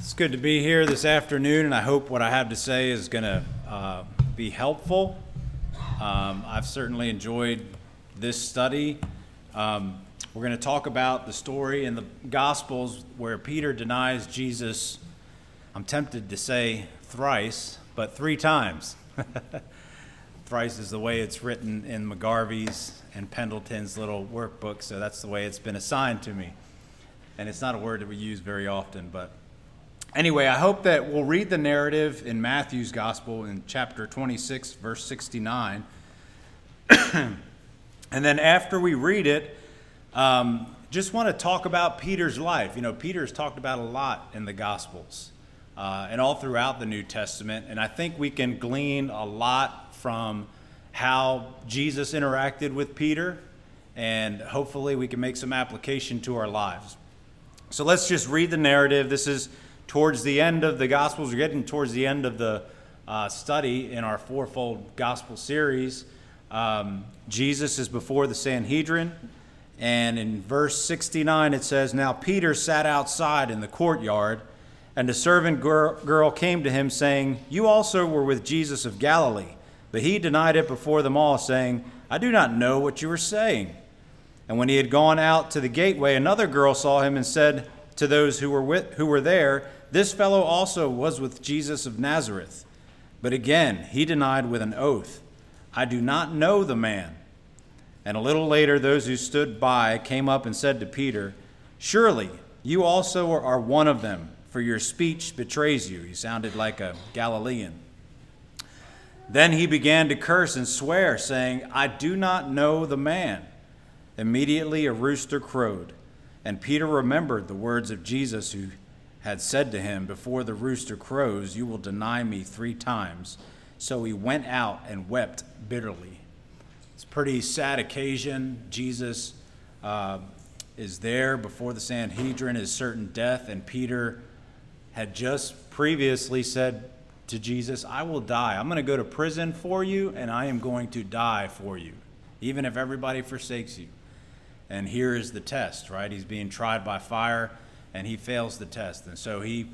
It's good to be here this afternoon, and I hope what I have to say is going to be helpful. I've certainly enjoyed this study. We're going to talk about the story in the Gospels where Peter denies Jesus, I'm tempted to say thrice, but 3 times. Thrice is the way it's written in McGarvey's and Pendleton's little workbook, so that's the way it's been assigned to me. And it's not a word that we use very often, but anyway, I hope that we'll read the narrative in Matthew's Gospel in chapter 26, verse 69. And then after we read it, just want to talk about Peter's life. You know, Peter's talked about a lot in the Gospels and all throughout the New Testament. And I think we can glean a lot from how Jesus interacted with Peter. And hopefully we can make some application to our lives. So let's just read the narrative. This is towards the end of the Gospels. We're getting towards the end of the study in our fourfold Gospel series. Jesus is before the Sanhedrin. And in verse 69 it says, "Now Peter sat outside in the courtyard, and a servant girl came to him, saying, 'You also were with Jesus of Galilee.' But he denied it before them all, saying, 'I do not know what you are saying.' And when he had gone out to the gateway, another girl saw him and said to those who were there, 'This fellow also was with Jesus of Nazareth.' But again he denied with an oath, 'I do not know the man.' And a little later those who stood by came up and said to Peter, 'Surely you also are one of them, for your speech betrays you.'" He sounded like a Galilean. "Then he began to curse and swear, saying, 'I do not know the man.' Immediately a rooster crowed, and Peter remembered the words of Jesus who had said to him, 'Before the rooster crows, you will deny me 3 times.' So he went out and wept bitterly." It's a pretty sad occasion. Jesus is there before the Sanhedrin, his certain death, and Peter had just previously said to Jesus, "I will die. I'm going to go to prison for you, and I am going to die for you, even if everybody forsakes you." And here is the test, right? He's being tried by fire, and he fails the test. And so he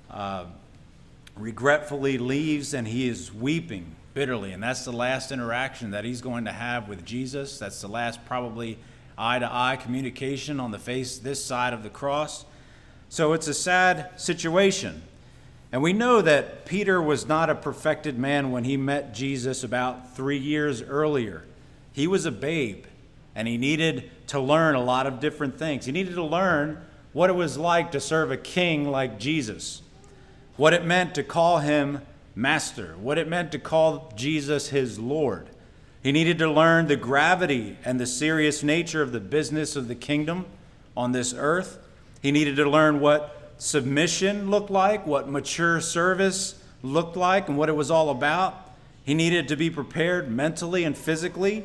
regretfully leaves, and he is weeping bitterly. And that's the last interaction that he's going to have with Jesus. That's the last probably eye-to-eye communication on this side of the cross. So it's a sad situation. And we know that Peter was not a perfected man when he met Jesus about 3 years earlier. He was a babe, and he needed to learn a lot of different things. He needed to learn what it was like to serve a king like Jesus, what it meant to call him Master, what it meant to call Jesus his Lord. He needed to learn the gravity and the serious nature of the business of the kingdom on this earth. He needed to learn what submission looked like, what mature service looked like, and what it was all about. He needed to be prepared mentally and physically.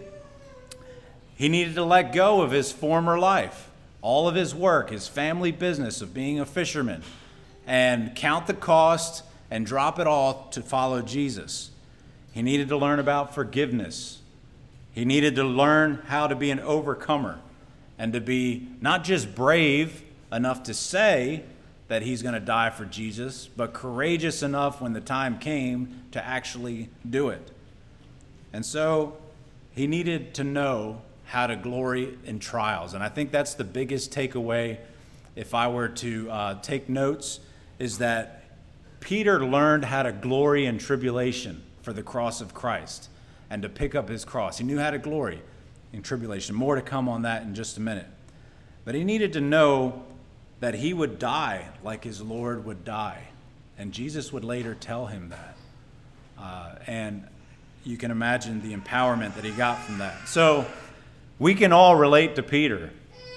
He needed to let go of his former life, all of his work, his family business of being a fisherman, and count the cost and drop it all to follow Jesus. He needed to learn about forgiveness. He needed to learn how to be an overcomer and to be not just brave enough to say that he's going to die for Jesus, but courageous enough when the time came to actually do it. And so he needed to know how to glory in trials. And I think that's the biggest takeaway, if I were to take notes, is that Peter learned how to glory in tribulation for the cross of Christ and to pick up his cross. He knew how to glory in tribulation. More to come on that in just a minute. But he needed to know that he would die like his Lord would die. And Jesus would later tell him that. And you can imagine the empowerment that he got from that. So we can all relate to Peter.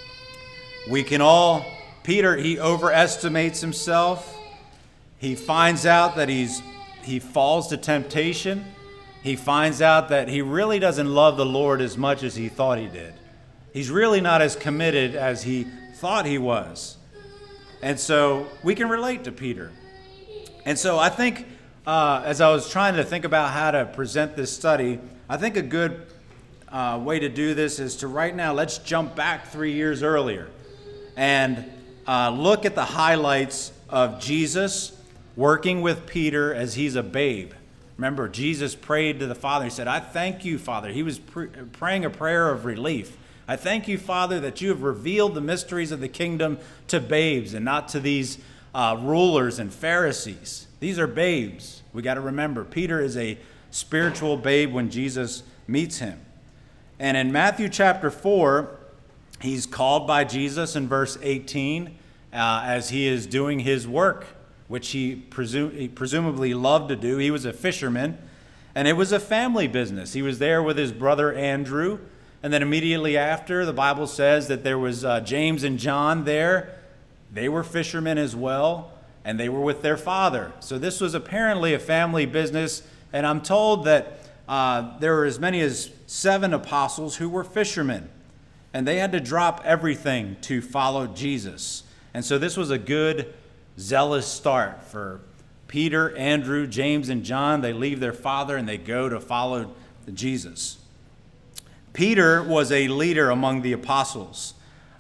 Peter, he overestimates himself. He finds out that he falls to temptation. He finds out that he really doesn't love the Lord as much as he thought he did. He's really not as committed as he thought he was. And so we can relate to Peter. And so I think as I was trying to think about how to present this study, I think a good way to do this is to right now, let's jump back 3 years earlier and look at the highlights of Jesus working with Peter as he's a babe. Remember, Jesus prayed to the Father. He said, I thank you, Father. He was praying a prayer of relief. I thank you, Father, that you have revealed the mysteries of the kingdom to babes and not to these rulers and Pharisees. These are babes. We got to remember, Peter is a spiritual babe when Jesus meets him. And in Matthew chapter 4, he's called by Jesus in verse 18 as he is doing his work, which he presumably loved to do. He was a fisherman, and it was a family business. He was there with his brother Andrew, and then immediately after, the Bible says that there was James and John there. They were fishermen as well, and they were with their father. So this was apparently a family business, and I'm told that there were as many as 7 apostles who were fishermen, and they had to drop everything to follow Jesus. And so this was a good, zealous start for Peter, Andrew, James, and John. They leave their father and they go to follow Jesus. Peter was a leader among the apostles.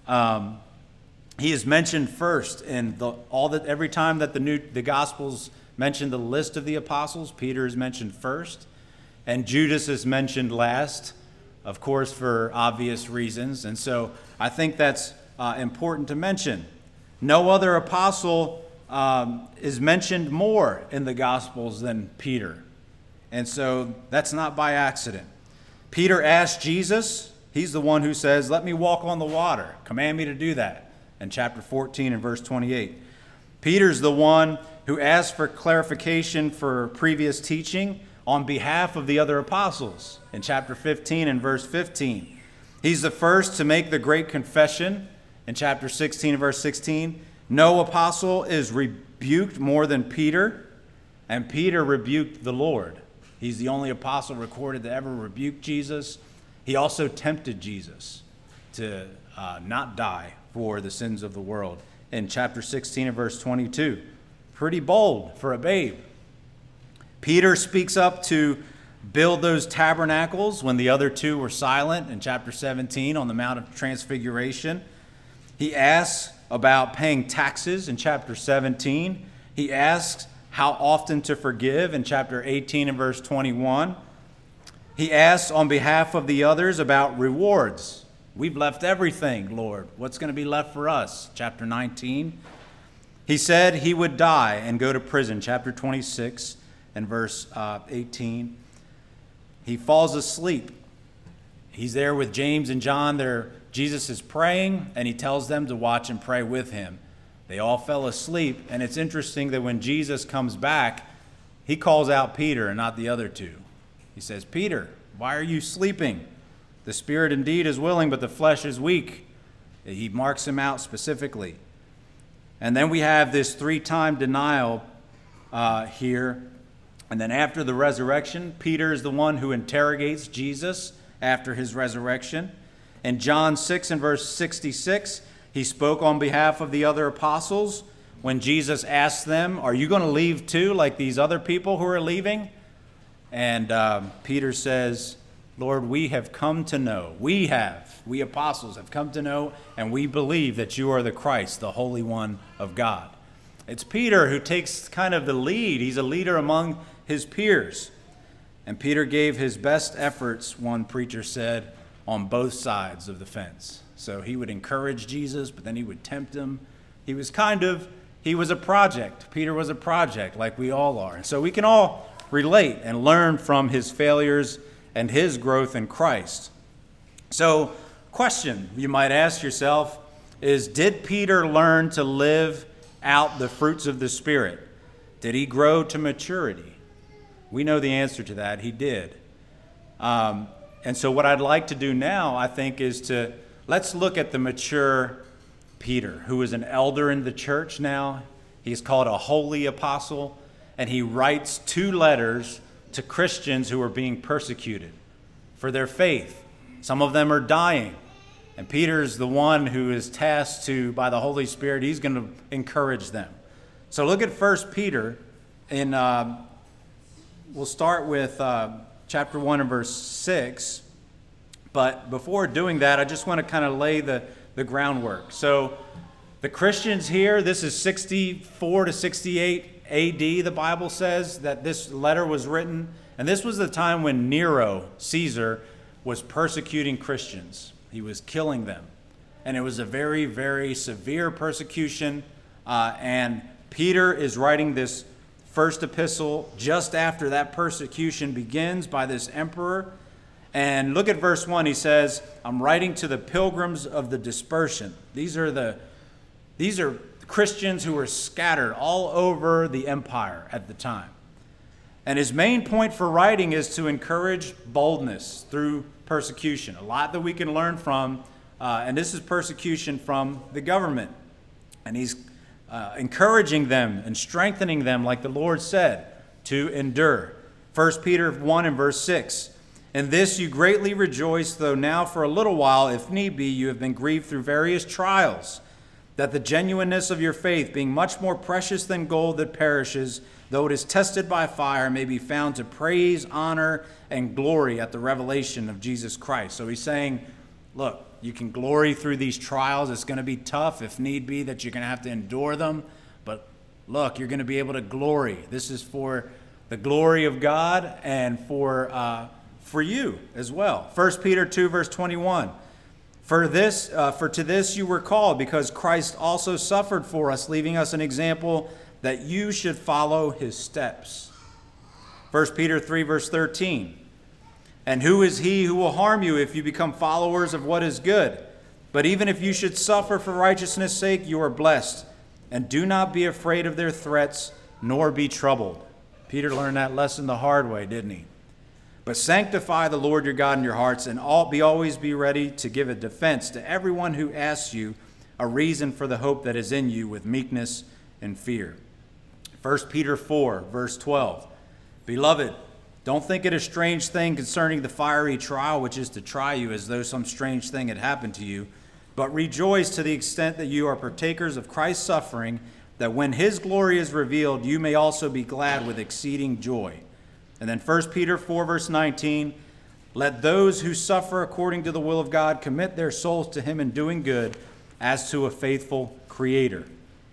He is mentioned first in every time that the Gospels mention the list of the apostles. Peter is mentioned first, and Judas is mentioned last, of course, for obvious reasons. And so I think that's important to mention. No other apostle is mentioned more in the Gospels than Peter. And so that's not by accident. Peter asked Jesus, he's the one who says, let me walk on the water. Command me to do that. In chapter 14 and verse 28. Peter's the one who asked for clarification for previous teaching on behalf of the other apostles in chapter 15 and verse 15. He's the first to make the great confession in chapter 16 and verse 16. No apostle is rebuked more than Peter, and Peter rebuked the Lord. He's the only apostle recorded to ever rebuke Jesus. He also tempted Jesus to not die for the sins of the world in chapter 16 and verse 22. Pretty bold for a babe. Peter speaks up to build those tabernacles when the other 2 were silent in chapter 17 on the Mount of Transfiguration. He asks about paying taxes in chapter 17. He asks how often to forgive in chapter 18 and verse 21. He asks on behalf of the others about rewards. We've left everything, Lord. What's going to be left for us? Chapter 19. He said he would die and go to prison. Chapter 26 and verse 18. He falls asleep. He's there with James and John. Jesus is praying, and he tells them to watch and pray with him. They all fell asleep, and it's interesting that when Jesus comes back, he calls out Peter and not the other 2. He says, Peter, why are you sleeping? The spirit indeed is willing, but the flesh is weak. He marks him out specifically. And then we have this 3-time denial here. And then after the resurrection, Peter is the one who interrogates Jesus after his resurrection. In John 6 and verse 66, he spoke on behalf of the other apostles when Jesus asked them, are you going to leave too, like these other people who are leaving? And Peter says, Lord, we have come to know, we apostles have come to know, and we believe that you are the Christ, the Holy One of God. It's Peter who takes kind of the lead. He's a leader among his peers. And Peter gave his best efforts, one preacher said, on both sides of the fence. So he would encourage Jesus, but then he would tempt him. He was a project. Peter was a project like we all are. And so we can all relate and learn from his failures and his growth in Christ. So, question you might ask yourself is, did Peter learn to live out the fruits of the Spirit? Did he grow to maturity? We know the answer to that. He did. And so what I'd like to do now, I think, is let's look at the mature Peter, who is an elder in the church now. He's called a holy apostle, and he writes 2 letters to Christians who are being persecuted for their faith. Some of them are dying. And Peter's the one who is tasked by the Holy Spirit, he's going to encourage them. So look at 1 Peter, and we'll start with chapter 1 and verse 6. But before doing that, I just want to kind of lay the groundwork. So The Christians here, this is 64 to 68 AD, the Bible says, that this letter was written. And this was the time when Nero, Caesar, was persecuting Christians. He was killing them. And it was a very, very severe persecution. And Peter is writing this first epistle just after that persecution begins by this emperor. And look at verse 1. He says, I'm writing to the pilgrims of the dispersion. These are Christians who were scattered all over the empire at the time. And his main point for writing is to encourage boldness through persecution. A lot that we can learn from, and this is persecution from the government. And he's encouraging them and strengthening them, like the Lord said, to endure. 1 Peter 1 and verse 6. In this you greatly rejoice, though now for a little while, if need be, you have been grieved through various trials, that the genuineness of your faith, being much more precious than gold that perishes, though it is tested by fire, may be found to praise, honor, and glory at the revelation of Jesus Christ. So he's saying, look, you can glory through these trials. It's going to be tough, if need be, that you're going to have to endure them. But look, you're going to be able to glory. This is for the glory of God and for you as well. 1 Peter 2, verse 21. For to this you were called, because Christ also suffered for us, leaving us an example that you should follow his steps. 1 Peter 3, verse 13. And who is he who will harm you if you become followers of what is good? But even if you should suffer for righteousness' sake, you are blessed. And do not be afraid of their threats, nor be troubled. Peter learned that lesson the hard way, didn't he? But sanctify the Lord your God in your hearts, and always be ready to give a defense to everyone who asks you a reason for the hope that is in you with meekness and fear. 1 Peter 4, verse 12. Beloved, don't think it a strange thing concerning the fiery trial which is to try you, as though some strange thing had happened to you, but rejoice to the extent that you are partakers of Christ's suffering, that when his glory is revealed, you may also be glad with exceeding joy. And then 1 Peter 4, verse 19, let those who suffer according to the will of God commit their souls to him in doing good, as to a faithful Creator.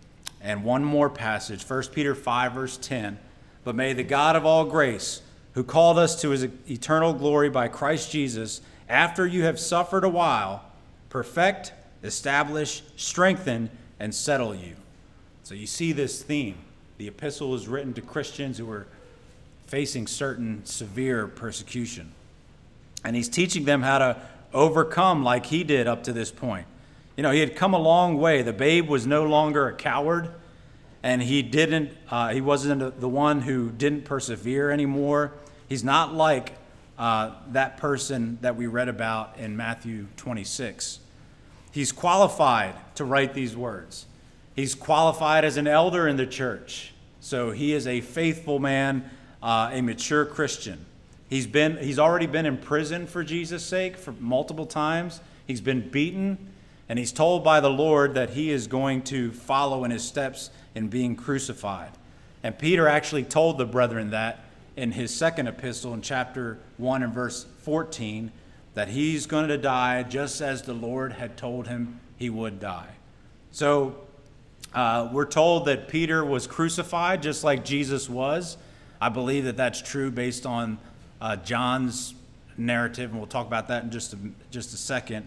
And one more passage, 1 Peter 5, verse 10, but may the God of all grace, who called us to his eternal glory by Christ Jesus, after you have suffered a while, perfect, establish, strengthen, and settle you. So you see this theme. The epistle is written to Christians who are facing certain severe persecution. And he's teaching them how to overcome like he did up to this point. You know, he had come a long way. The babe was no longer a coward, and he wasn't the one who didn't persevere anymore. He's not like that person that we read about in Matthew 26. He's qualified to write these words. He's qualified as an elder in the church. So he is a faithful man, a mature Christian. He's already been in prison for Jesus' sake for multiple times. He's been beaten, and he's told by the Lord that he is going to follow in his steps in being crucified. And Peter actually told the brethren that in his second epistle in chapter 1 and verse 14, that he's going to die just as the Lord had told him he would die. So we're told that Peter was crucified just like Jesus was. I believe that that's true based on John's narrative, and we'll talk about that in just a second.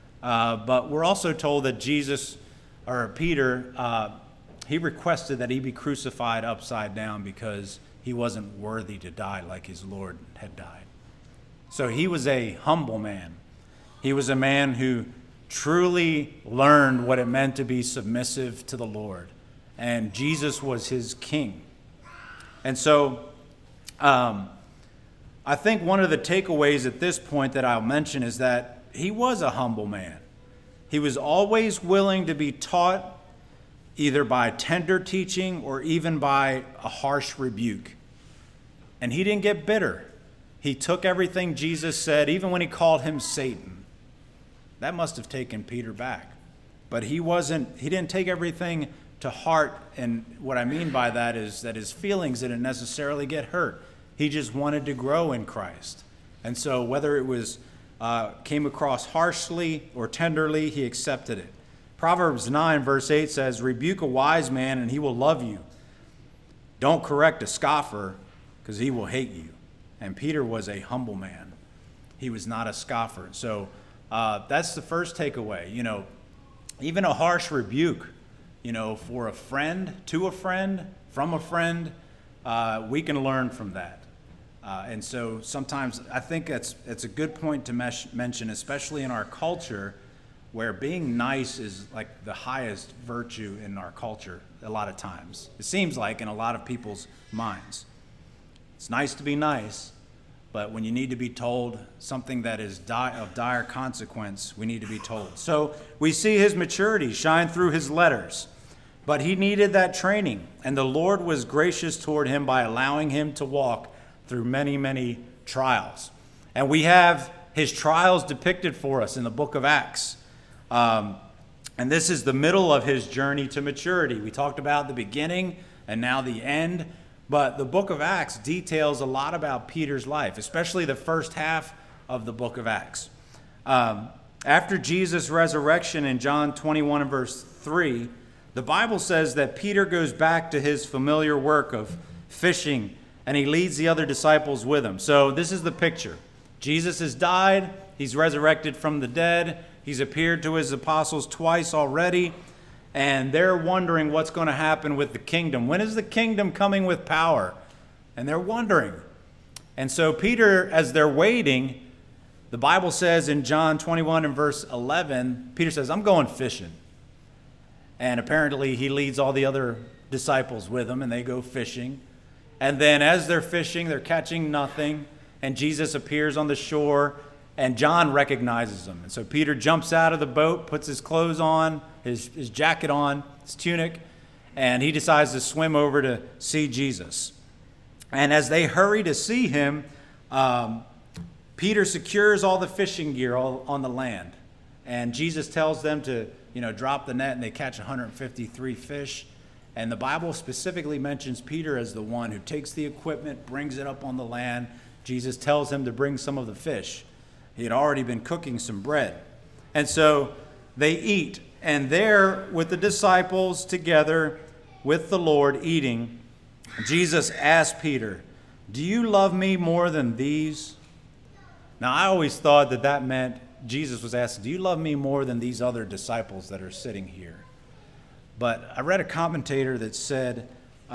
But we're also told that Peter, he requested that he be crucified upside down because he wasn't worthy to die like his Lord had died. So he was a humble man. He was a man who truly learned what it meant to be submissive to the Lord. And Jesus was his king. And so I think one of the takeaways at this point that I'll mention is that he was a humble man. He was always willing to be taught either by tender teaching or even by a harsh rebuke. And he didn't get bitter. He took everything Jesus said, even when he called him Satan. That must have taken Peter back. But he didn't take everything to heart. And what I mean by that is that his feelings didn't necessarily get hurt. He just wanted to grow in Christ. And so whether it was came across harshly or tenderly, he accepted it. Proverbs 9 verse 8 says, rebuke a wise man and he will love you. Don't correct a scoffer because he will hate you. And Peter was a humble man. He was not a scoffer. So that's the first takeaway. Even a harsh rebuke, for a friend, to a friend, from a friend, we can learn from that. And so sometimes I think it's a good point to mention, especially in our culture, where being nice is like the highest virtue in our culture a lot of times. It seems like in a lot of people's minds. It's nice to be nice, but when you need to be told something that is of dire consequence, we need to be told. So we see his maturity shine through his letters, but he needed that training, and the Lord was gracious toward him by allowing him to walk through many, many trials. And we have his trials depicted for us in the book of Acts. And this is the middle of his journey to maturity. We talked about the beginning and now the end, but the book of Acts details a lot about Peter's life, especially the first half of the book of Acts. After Jesus' resurrection in John 21 and verse 3, the Bible says that Peter goes back to his familiar work of fishing, and he leads the other disciples with him. So this is the picture. Jesus has died. He's resurrected from the dead. He's appeared to his apostles twice already, and they're wondering what's going to happen with the kingdom. When is the kingdom coming with power? And they're wondering. And so Peter, as they're waiting, the Bible says in John 21 and verse 11, Peter says, I'm going fishing. And apparently he leads all the other disciples with him, and they go fishing. And then as they're fishing, they're catching nothing, and Jesus appears on the shore, and John recognizes him. And so Peter jumps out of the boat, puts his clothes on, his jacket on, his tunic, and he decides to swim over to see Jesus. And as they hurry to see him, Peter secures all the fishing gear on the land. And Jesus tells them to, drop the net, and they catch 153 fish. And the Bible specifically mentions Peter as the one who takes the equipment, brings it up on the land. Jesus tells him to bring some of the fish. He had already been cooking some bread. And so they eat. And there with the disciples together with the Lord eating, Jesus asked Peter, do you love me more than these? Now, I always thought that meant Jesus was asking, do you love me more than these other disciples that are sitting here? But I read a commentator that said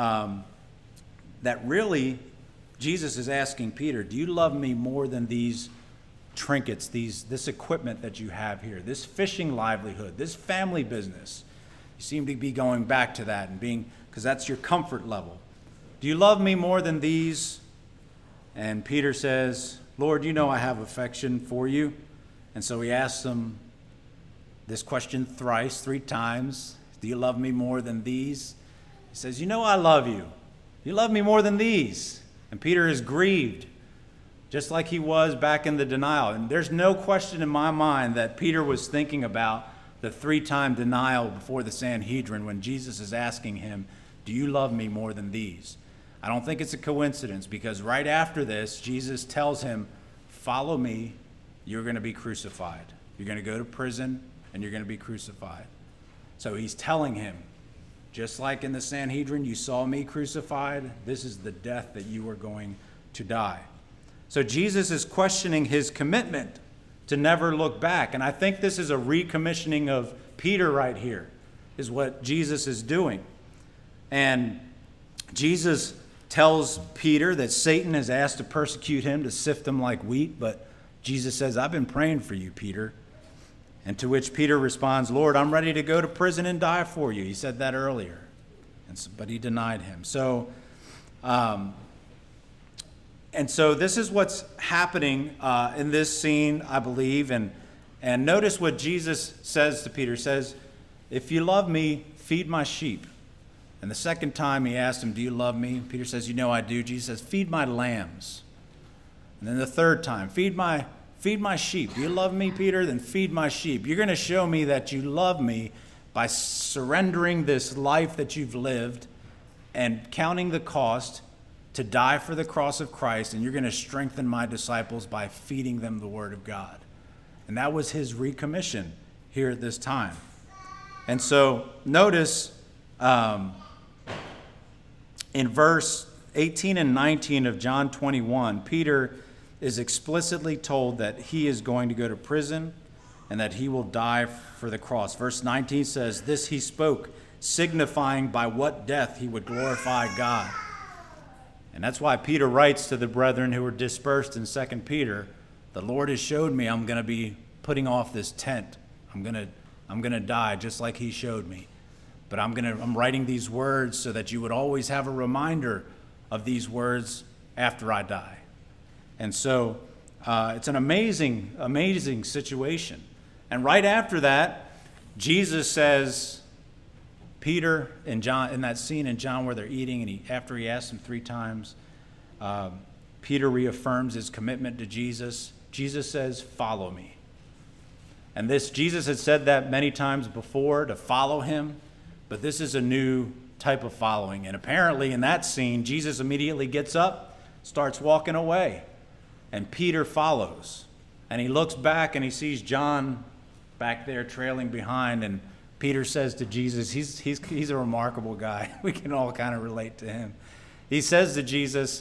that really Jesus is asking Peter, do you love me more than these trinkets, this equipment that you have here, this fishing livelihood, this family business? You seem to be going back to that and because that's your comfort level. Do you love me more than these? And Peter says, Lord, you know I have affection for you. And so he asks him this question three times. Do you love me more than these? He says, I love you. You love me more than these. And Peter is grieved, just like he was back in the denial. And there's no question in my mind that Peter was thinking about the 3-time denial before the Sanhedrin when Jesus is asking him, do you love me more than these? I don't think it's a coincidence, because right after this, Jesus tells him, follow me, you're going to be crucified. You're going to go to prison, and you're going to be crucified. So he's telling him, just like in the Sanhedrin, you saw me crucified, this is the death that you are going to die. So Jesus is questioning his commitment to never look back. And I think this is a recommissioning of Peter right here, is what Jesus is doing. And Jesus tells Peter that Satan has asked to persecute him, to sift him like wheat. But Jesus says, I've been praying for you, Peter. And to which Peter responds, Lord, I'm ready to go to prison and die for you. He said that earlier, but he denied him. So this is what's happening in this scene, I believe. And notice what Jesus says to Peter. He says, if you love me, feed my sheep. And the second time he asked him, do you love me? Peter says, I do. Jesus says, feed my lambs. And then the third time, feed my sheep. Do you love me, Peter? Then feed my sheep. You're going to show me that you love me by surrendering this life that you've lived and counting the cost to die for the cross of Christ, and you're going to strengthen my disciples by feeding them the Word of God. And that was his recommission here at this time. And so notice in verse 18 and 19 of John 21, Peter is explicitly told that he is going to go to prison and that he will die for the cross. Verse 19 says, "This he spoke, signifying by what death he would glorify God." And that's why Peter writes to the brethren who were dispersed in 2 Peter, "The Lord has showed me I'm going to be putting off this tent. I'm going to die just like he showed me. But I'm writing these words so that you would always have a reminder of these words after I die." And so it's an amazing, amazing situation. And right after that, Jesus says, Peter and John, in that scene in John where they're eating, and after he asks him 3 times, Peter reaffirms his commitment to Jesus. Jesus says, "Follow me." And Jesus had said that many times before, to follow him, but this is a new type of following. And apparently in that scene, Jesus immediately gets up, starts walking away, and Peter follows. And he looks back and he sees John back there trailing behind, and Peter says to Jesus, he's a remarkable guy. We can all kind of relate to him. He says to Jesus,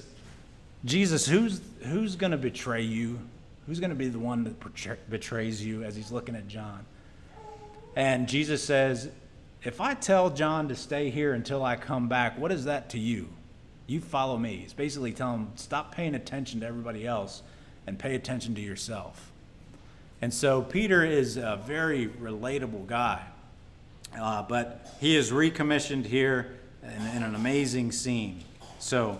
who's going to betray you? Who's going to be the one that betrays you, as he's looking at John? And Jesus says, "If I tell John to stay here until I come back, what is that to you? You follow me." He's basically telling him, stop paying attention to everybody else and pay attention to yourself. And so Peter is a very relatable guy. But he is recommissioned here in an amazing scene. So,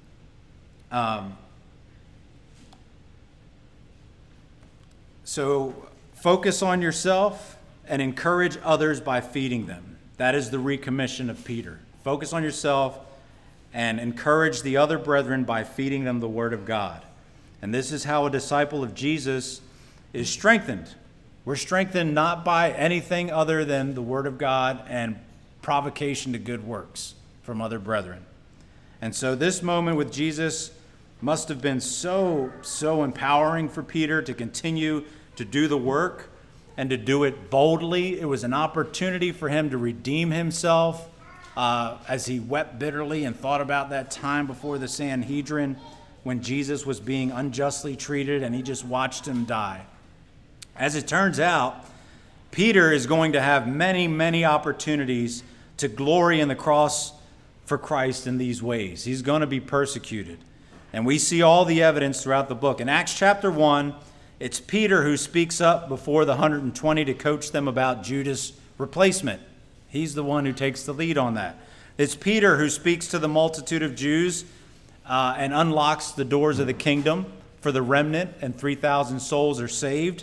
focus on yourself and encourage others by feeding them. That is the recommission of Peter. Focus on yourself and encourage the other brethren by feeding them the word of God. And this is how a disciple of Jesus is strengthened. We're strengthened not by anything other than the word of God and provocation to good works from other brethren. And so this moment with Jesus must have been so empowering for Peter to continue to do the work and to do it boldly. It was an opportunity for him to redeem himself as he wept bitterly and thought about that time before the Sanhedrin when Jesus was being unjustly treated and he just watched him die. As it turns out, Peter is going to have many, many opportunities to glory in the cross for Christ in these ways. He's going to be persecuted. And we see all the evidence throughout the book. In Acts chapter 1, it's Peter who speaks up before the 120 to coach them about Judas' replacement. He's the one who takes the lead on that. It's Peter who speaks to the multitude of Jews and unlocks the doors of the kingdom for the remnant, and 3,000 souls are saved.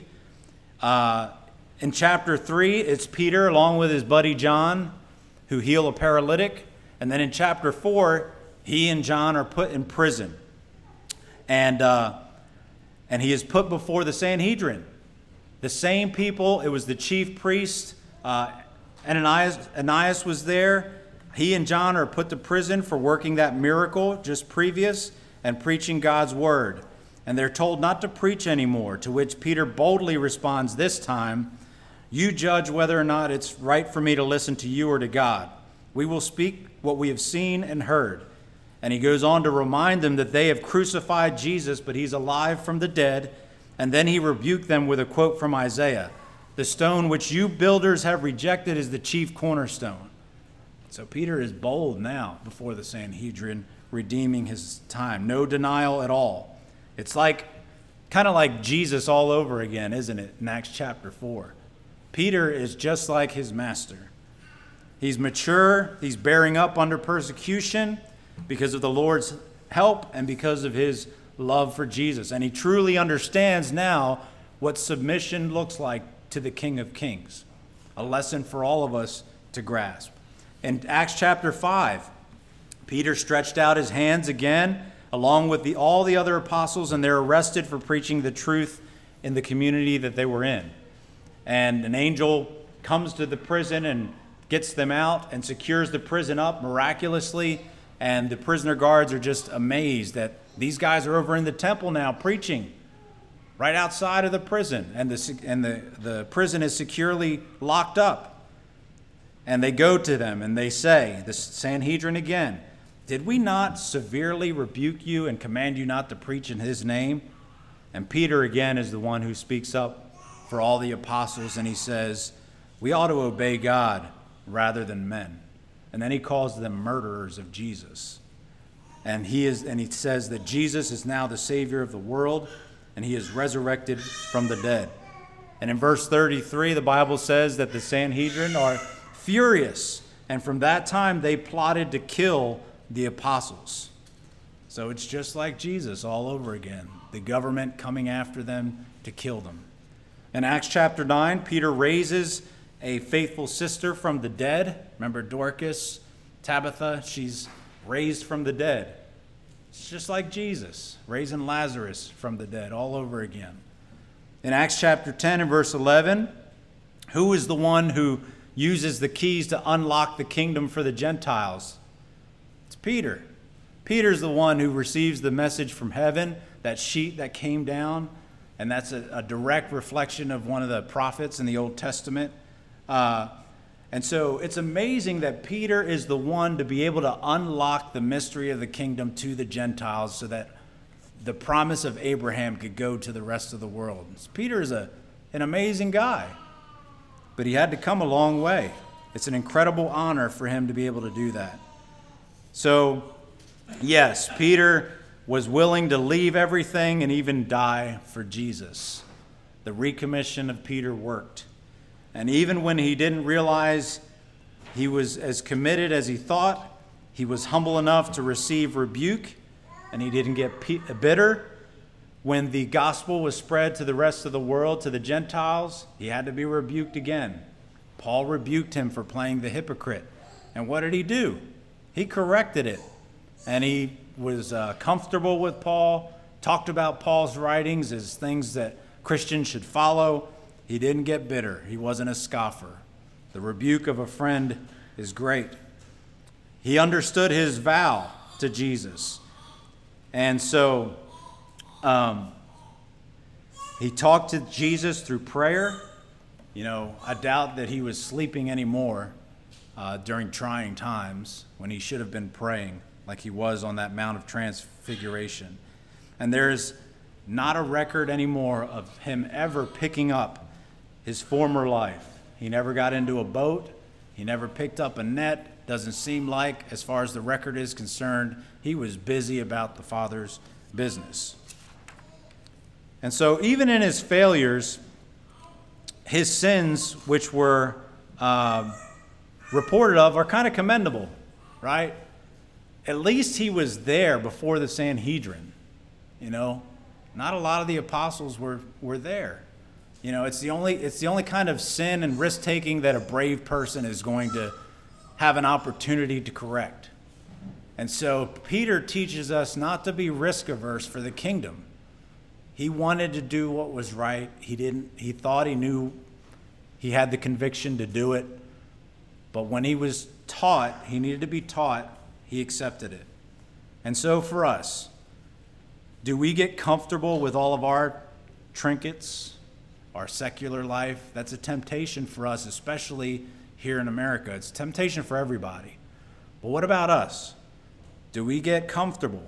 In chapter 3, it's Peter along with his buddy John who heal a paralytic. And then in chapter 4, he and John are put in prison. And he is put before the Sanhedrin. The same people, it was the chief priest, Ananias was there. He and John are put to prison for working that miracle just previous and preaching God's word. And they're told not to preach anymore, to which Peter boldly responds this time, "You judge whether or not it's right for me to listen to you or to God. We will speak what we have seen and heard." And he goes on to remind them that they have crucified Jesus, but he's alive from the dead. And then he rebuked them with a quote from Isaiah, "The stone which you builders have rejected is the chief cornerstone." So Peter is bold now before the Sanhedrin, redeeming his time. No denial at all. It's kind of like Jesus all over again, isn't it, in Acts chapter 4? Peter is just like his master. He's mature, he's bearing up under persecution because of the Lord's help and because of his love for Jesus. And he truly understands now what submission looks like to the King of Kings. A lesson for all of us to grasp. In Acts chapter 5, Peter stretched out his hands again, along with all the other apostles, and they're arrested for preaching the truth in the community that they were in. And an angel comes to the prison and gets them out and secures the prison up miraculously. And the prisoner guards are just amazed that these guys are over in the temple now preaching right outside of the prison. And the prison is securely locked up. And they go to them and they say, the Sanhedrin again, "Did we not severely rebuke you and command you not to preach in his name?" And Peter again is the one who speaks up for all the apostles, and he says, "We ought to obey God rather than men." And then he calls them murderers of Jesus. And he says that Jesus is now the Savior of the world, and he is resurrected from the dead. And in verse 33, the Bible says that the Sanhedrin are furious, and from that time they plotted to kill the apostles. So it's just like Jesus all over again, the government coming after them to kill them. In Acts chapter 9, Peter raises a faithful sister from the dead. Remember Dorcas, Tabitha? She's raised from the dead. It's just like Jesus, raising Lazarus from the dead all over again. In Acts chapter 10 and verse 11, who is the one who uses the keys to unlock the kingdom for the Gentiles? It's Peter. Peter's the one who receives the message from heaven, that sheet that came down, and that's a direct reflection of one of the prophets in the Old Testament. And so it's amazing that Peter is the one to be able to unlock the mystery of the kingdom to the Gentiles so that the promise of Abraham could go to the rest of the world. Peter is an amazing guy, but he had to come a long way. It's an incredible honor for him to be able to do that. So, yes, Peter was willing to leave everything and even die for Jesus. The recommission of Peter worked. And even when he didn't realize he was as committed as he thought, he was humble enough to receive rebuke, and he didn't get bitter. When the gospel was spread to the rest of the world, to the Gentiles, he had to be rebuked again. Paul rebuked him for playing the hypocrite. And what did he do? He corrected it. And he was comfortable with Paul, talked about Paul's writings as things that Christians should follow. He didn't get bitter. He wasn't a scoffer. The rebuke of a friend is great. He understood his vow to Jesus. And so he talked to Jesus through prayer. You know, I doubt that he was sleeping anymore during trying times when he should have been praying like he was on that Mount of Transfiguration. And there's not a record anymore of him ever picking up his former life. He never got into a boat. He never picked up a net. Doesn't seem like, as far as the record is concerned, he was busy about the Father's business. And so even in his failures, his sins, which were reported of, are kind of commendable, right? At least he was there before the Sanhedrin. You know, not a lot of the apostles were there. You know, it's the only kind of sin and risk-taking that a brave person is going to have an opportunity to correct. And so Peter teaches us not to be risk-averse for the kingdom. He wanted to do what was right. He thought he knew he had the conviction to do it. But when he was taught, he needed to be taught, he accepted it. And so for us, do we get comfortable with all of our trinkets, our secular life? That's a temptation for us, especially here in America. It's a temptation for everybody. But what about us? Do we get comfortable?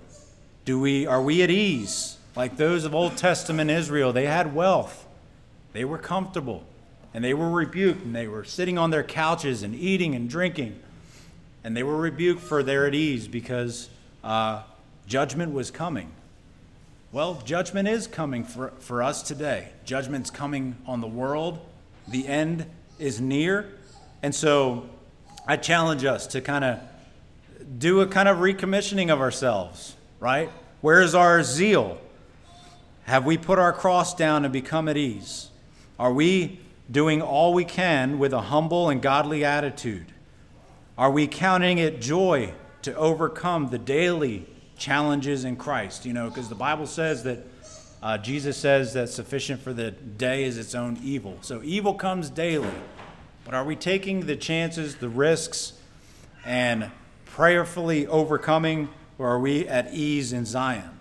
Are we at ease? Like those of Old Testament Israel, they had wealth. They were comfortable, and they were rebuked, and they were sitting on their couches and eating and drinking. And they were rebuked for their at ease because judgment was coming. Well, judgment is coming for us today. Judgment's coming on the world. The end is near. And so I challenge us to kind of do a kind of recommissioning of ourselves, right? Where is our zeal? Have we put our cross down and become at ease? Are we doing all we can with a humble and godly attitude? Are we counting it joy to overcome the daily challenges in Christ? You know, because the Bible says that Jesus says that sufficient for the day is its own evil. So evil comes daily. But are we taking the chances, the risks, and prayerfully overcoming, or are we at ease in Zion?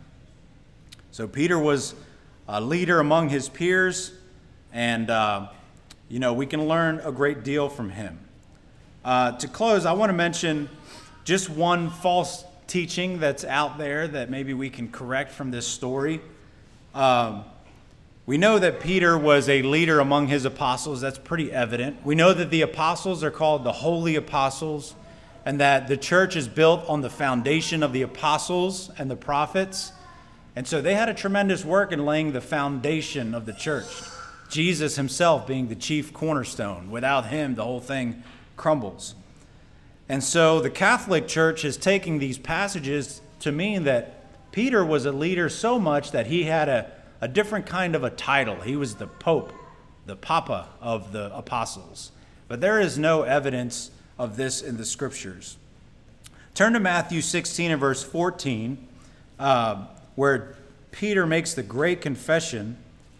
So Peter was a leader among his peers, and, we can learn a great deal from him. To close, I want to mention just one false teaching that's out there that maybe we can correct from this story. We know that Peter was a leader among his apostles. That's pretty evident. We know that the apostles are called the holy apostles, and that the church is built on the foundation of the apostles and the prophets. And so they had a tremendous work in laying the foundation of the church. Jesus himself being the chief cornerstone. Without him, the whole thing crumbles. And so the Catholic Church is taking these passages to mean that Peter was a leader so much that he had a different kind of a title. He was the Pope, the Papa of the apostles. But there is no evidence of this in the Scriptures. Turn to Matthew 16 and verse 14, where Peter makes the great confession.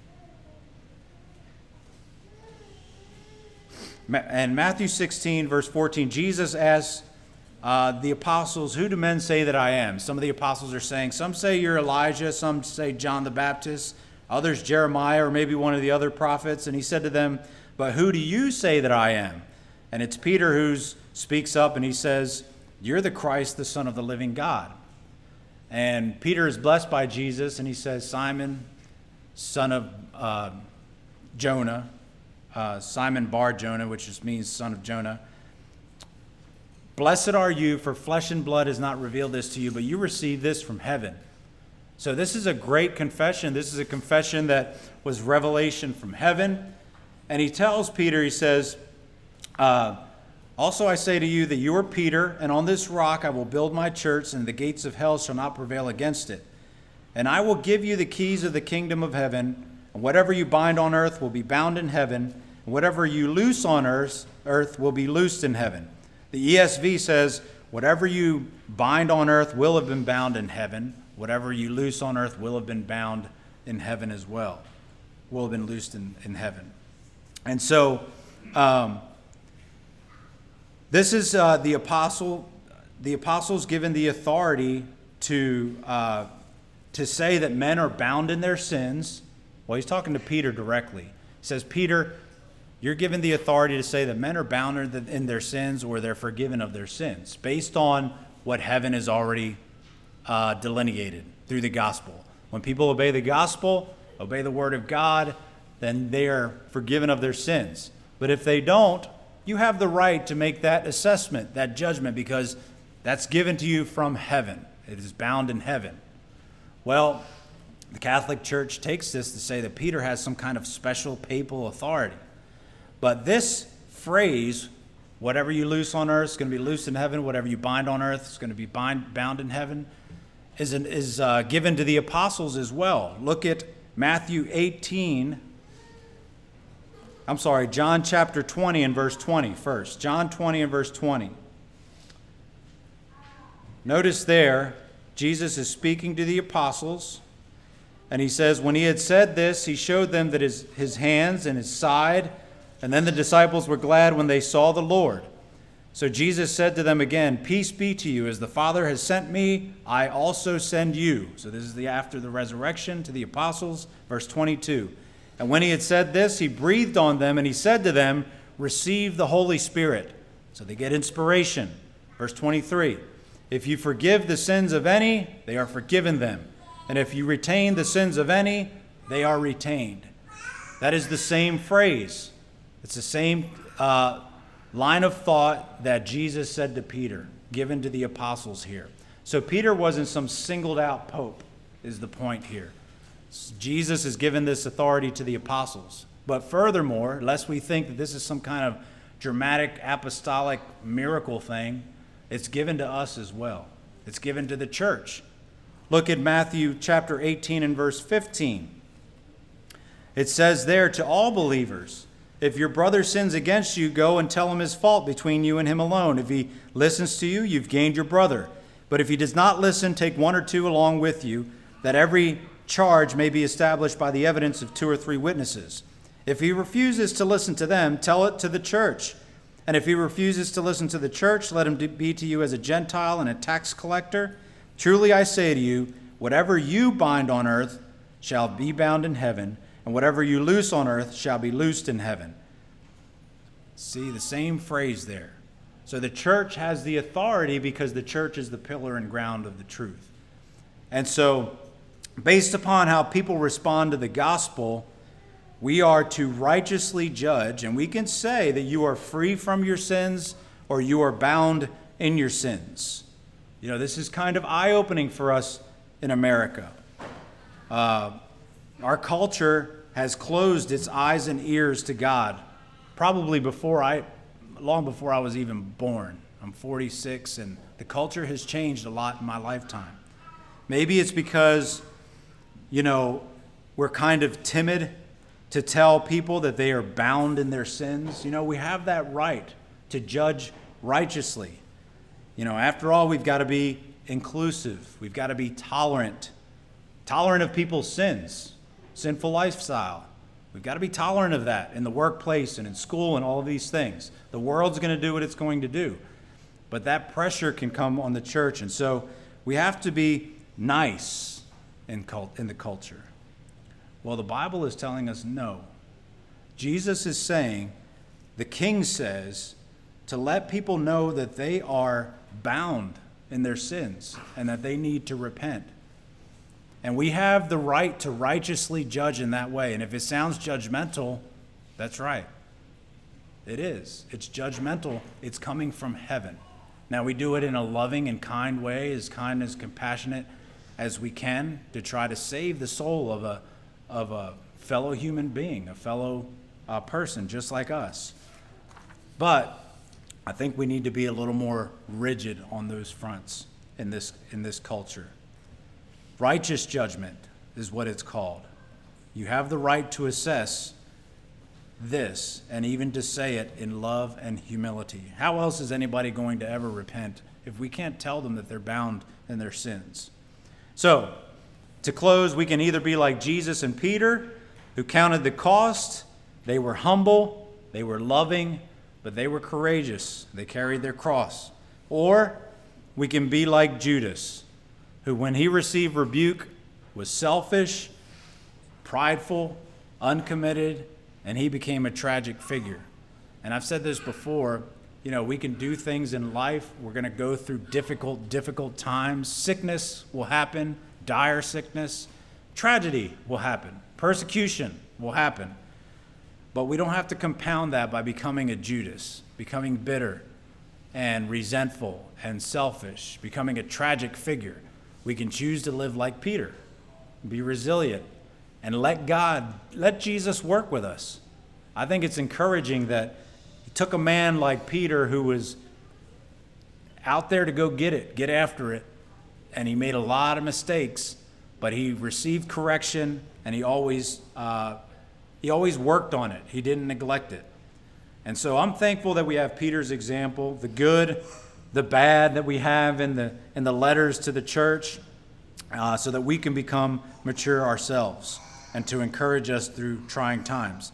And Matthew 16, verse 14, Jesus asks the apostles, "Who do men say that I am?" Some of the apostles are saying, some say you're Elijah, some say John the Baptist, others Jeremiah, or maybe one of the other prophets. And he said to them, "But who do you say that I am?" And it's Peter who speaks up and he says, "You're the Christ, the Son of the living God." And Peter is blessed by Jesus and he says, "Simon, son of Jonah," Simon Bar Jonah, which just means son of Jonah, "Blessed are you, for flesh and blood has not revealed this to you, but you received this from heaven." So this is a great confession. This is a confession that was revelation from heaven. And he tells Peter, he says, "Also I say to you that you are Peter, and on this rock I will build my church, and the gates of hell shall not prevail against it. And I will give you the keys of the kingdom of heaven, and whatever you bind on earth will be bound in heaven, and whatever you loose on earth will be loosed in heaven." The ESV says, "Whatever you bind on earth will have been bound in heaven. Whatever you loose on earth will have been bound in heaven as well." Will have been loosed in heaven. And so this is the apostles given the authority to say that men are bound in their sins. Well, he's talking to Peter directly. He says, "Peter, you're given the authority to say that men are bound in their sins or they're forgiven of their sins based on what heaven has already delineated through the gospel. When people obey the gospel, obey the word of God, then they are forgiven of their sins. But if they don't, you have the right to make that assessment, that judgment, because that's given to you from heaven. It is bound in heaven." Well, the Catholic Church takes this to say that Peter has some kind of special papal authority. But this phrase, "Whatever you loose on earth is going to be loosed in heaven. Whatever you bind on earth is going to be bound in heaven," is given to the apostles as well. Look at John chapter 20 and verse 20 first. John 20 and verse 20. Notice there, Jesus is speaking to the apostles, and he says, "When he had said this, he showed them that his hands and his side, and then the disciples were glad when they saw the Lord. So Jesus said to them again, 'Peace be to you. As the Father has sent me, I also send you.'" So this is after the resurrection to the apostles, verse 22. "And when he had said this, he breathed on them, and he said to them, 'Receive the Holy Spirit.'" So they get inspiration. Verse 23. "If you forgive the sins of any, they are forgiven them. And if you retain the sins of any, they are retained." That is the same phrase. It's the same line of thought that Jesus said to Peter, given to the apostles here. So Peter wasn't some singled out pope, is the point here. Jesus has given this authority to the apostles. But furthermore, lest we think that this is some kind of dramatic apostolic miracle thing, it's given to us as well. It's given to the church. Look at Matthew chapter 18 and verse 15. It says there, "To all believers, if your brother sins against you, go and tell him his fault between you and him alone. If he listens to you, you've gained your brother. But if he does not listen, take one or two along with you, that every charge may be established by the evidence of 2 or 3 witnesses. If he refuses to listen to them, tell it to the church. And if he refuses to listen to the church, let him be to you as a Gentile and a tax collector. Truly I say to you, whatever you bind on earth shall be bound in heaven, and whatever you loose on earth shall be loosed in heaven." See, the same phrase there. So the church has the authority because the church is the pillar and ground of the truth. And so, based upon how people respond to the gospel, we are to righteously judge, and we can say that you are free from your sins or you are bound in your sins. You know, this is kind of eye-opening for us in America. Our culture has closed its eyes and ears to God, probably long before I was even born. I'm 46, and the culture has changed a lot in my lifetime. Maybe it's because, we're kind of timid to tell people that they are bound in their sins. We have that right to judge righteously. After all, we've got to be inclusive. We've got to be tolerant of people's sins, sinful lifestyle. We've got to be tolerant of that in the workplace and in school and all of these things. The world's going to do what it's going to do. But that pressure can come on the church. And so we have to be nice in the culture. Well, the Bible is telling us no. Jesus is saying, the King says, to let people know that they are bound in their sins and that they need to repent. And we have the right to righteously judge in that way. And if it sounds judgmental, that's right. It is. It's judgmental. It's coming from heaven. Now, we do it in a loving and kind way, as kind and as compassionate as we can, to try to save the soul of a fellow human being, a fellow person just like us. But I think we need to be a little more rigid on those fronts in this culture. Righteous judgment is what it's called. You have the right to assess this and even to say it in love and humility. How else is anybody going to ever repent if we can't tell them that they're bound in their sins? So, to close, we can either be like Jesus and Peter, who counted the cost. They were humble, they were loving, but they were courageous. They carried their cross. Or we can be like Judas, who when he received rebuke was selfish, prideful, uncommitted, and he became a tragic figure. And I've said this before, we can do things in life. We're going to go through difficult times. Sickness will happen, dire sickness. Tragedy will happen. Persecution will happen. But we don't have to compound that by becoming a Judas, becoming bitter and resentful and selfish, becoming a tragic figure. We can choose to live like Peter, be resilient, and let Jesus work with us. I think it's encouraging that he took a man like Peter who was out there to go get after it, and he made a lot of mistakes, but he received correction, and he always worked on it. He didn't neglect it. And so I'm thankful that we have Peter's example, the good, the bad that we have in the letters to the church, so that we can become mature ourselves and to encourage us through trying times.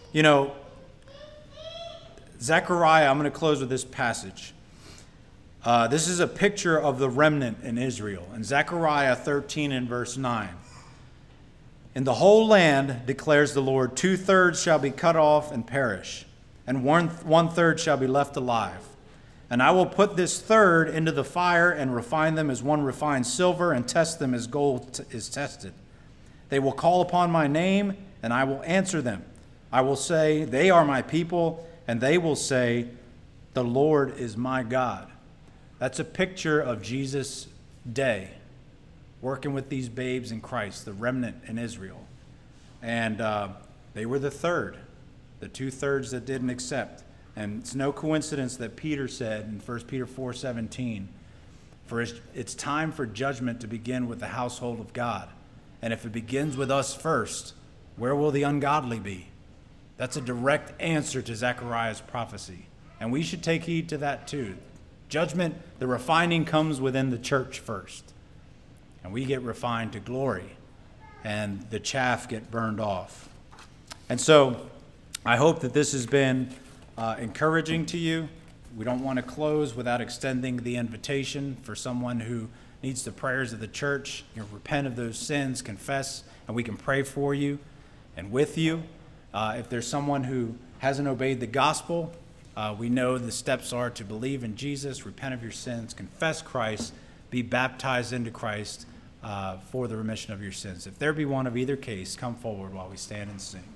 Zechariah, I'm going to close with this passage. This is a picture of the remnant in Israel. In Zechariah 13 and verse 9. In the whole land, declares the Lord, 2/3 shall be cut off and perish, and 1/3 shall be left alive. And I will put this third into the fire and refine them as one refines silver and test them as gold is tested. They will call upon my name, and I will answer them. I will say, they are my people, and they will say, the Lord is my God. That's a picture of Jesus' day, working with these babes in Christ, the remnant in Israel. And they were the 2/3 that didn't accept. And it's no coincidence that Peter said in 1 Peter 4:17, for it's time for judgment to begin with the household of God. And if it begins with us first, where will the ungodly be? That's a direct answer to Zechariah's prophecy. And we should take heed to that too. Judgment, the refining comes within the church first. And we get refined to glory. And the chaff get burned off. And so I hope that this has been encouraging to you. We don't want to close without extending the invitation for someone who needs the prayers of the church. Repent of those sins, confess, and we can pray for you and with you. If there's someone who hasn't obeyed the gospel, We know the steps are to believe in Jesus, repent of your sins, confess Christ, be baptized into Christ for the remission of your sins. If there be one of either case, come forward while we stand and sing.